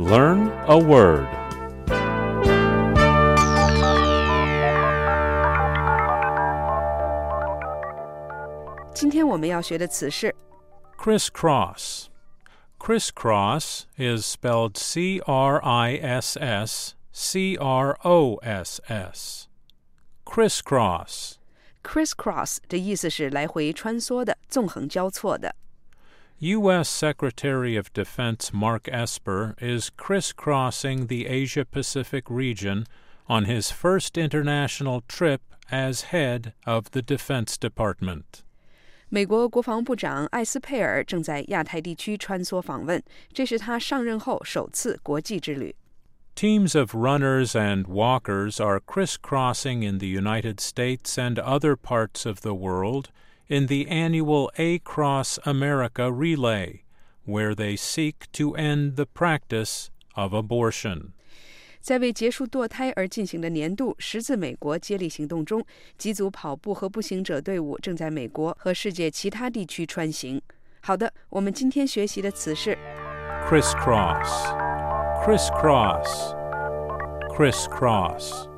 Learn a word. Crisscross. Crisscross is spelled C-R-I-S-S-C-R-O-S-S. Crisscross. Crisscross 的意思是来回穿梭的，纵横交错的。 U.S. Secretary of Defense Mark Esper is crisscrossing the Asia-Pacific region on his first international trip as head of the Defense Department. 美国国防部长艾斯佩尔正在亚太地区穿梭访问，这是他上任后首次国际之旅。 Teams of runners and walkers are crisscrossing in the United States and other parts of the world in the annual Across America Relay, where they seek to end the practice of abortion. 在为结束堕胎而进行的年度十字美国接力行动中，几组跑步和步行者队伍正在美国和世界其他地区穿行。好的，我们今天学习的词是 crisscross, crisscross, crisscross.